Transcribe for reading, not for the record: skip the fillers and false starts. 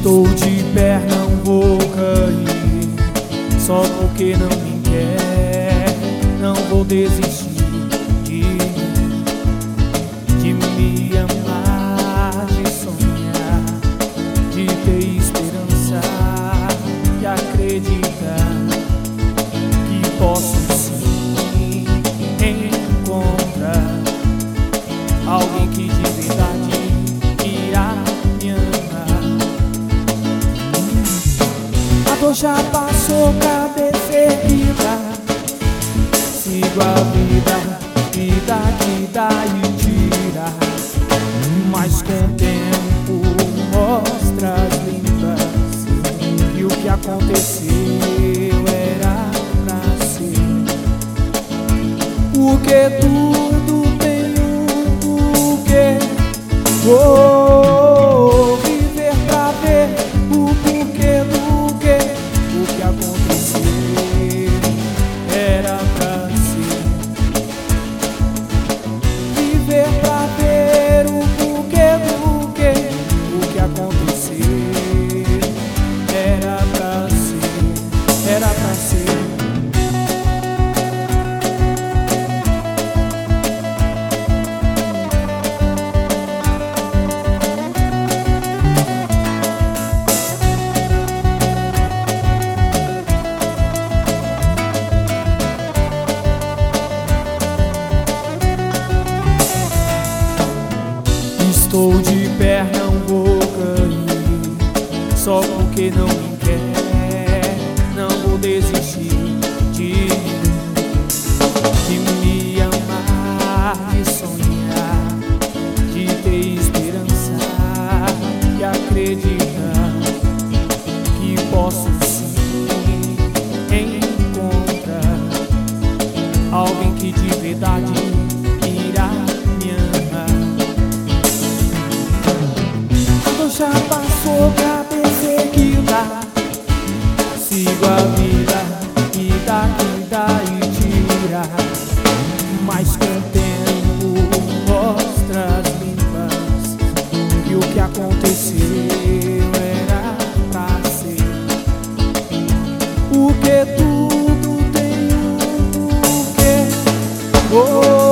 Estou de pé, não vou cair, só porque não me quer. Não vou desistir de me amar, de sonhar, de ter esperança e acreditar que posso sim encontrar alguém que de verdade irá me amar. A dor já passou, cabeça erguida, sigo a vida, vida que dá e tira, mas com o tempo mostra as limpas e o que aconteceu era pra ser. Porque tudo tem um porquê. Vou viver pra ver o porquê do quê. O que aconteceu era pra ser. Viver pra ver o porquê do quê. O que aconteceu era pra ser. Era pra ser. Estou de pé, não vou cair, só porque não me quer. Não vou desistir de me amar, de sonhar, de ter esperança e acreditar que posso sim encontrar alguém que de verdade irá me amar. Já passou, cabeça erguida, sigo a vida, vida que dá e tira, mas com o tempo mostra as limpas e o que aconteceu era pra ser. Porque tudo tem um porquê.